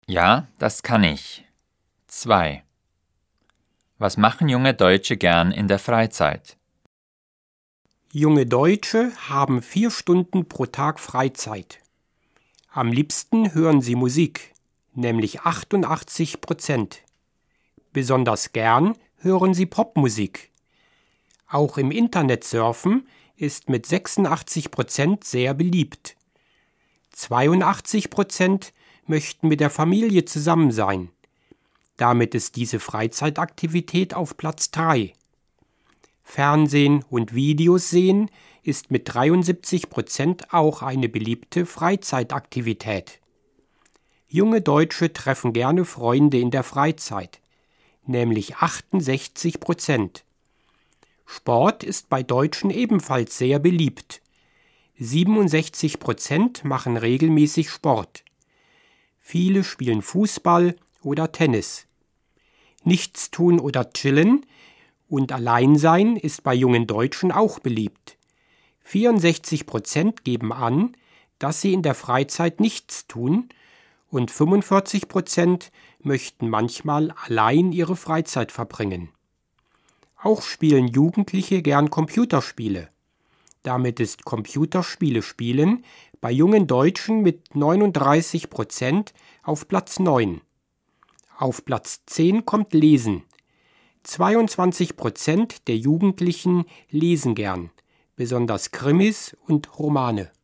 Ja, das kann ich. 2. Was machen junge Deutsche gern in der Freizeit? Junge Deutsche haben 4 Stunden pro Tag Freizeit. Am liebsten hören sie Musik, nämlich 88%. Besonders gern hören sie Popmusik. Auch im Internet surfen ist mit 86% sehr beliebt. 82% möchten mit der Familie zusammen sein. Damit ist diese Freizeitaktivität auf Platz 3. Fernsehen und Videos sehen ist mit 73% auch eine beliebte Freizeitaktivität. Junge Deutsche treffen gerne Freunde in der Freizeit, nämlich 68%. Sport ist bei Deutschen ebenfalls sehr beliebt. 67% machen regelmäßig Sport. Viele spielen Fußball oder Tennis. Nichtstun oder chillen und Alleinsein ist bei jungen Deutschen auch beliebt. 64% geben an, dass sie in der Freizeit nichts tun und 45% möchten manchmal allein ihre Freizeit verbringen. Auch spielen Jugendliche gern Computerspiele. Damit ist Computerspiele spielen bei jungen Deutschen mit 39% auf Platz 9. Auf Platz 10 kommt Lesen. 22% der Jugendlichen lesen gern, besonders Krimis und Romane.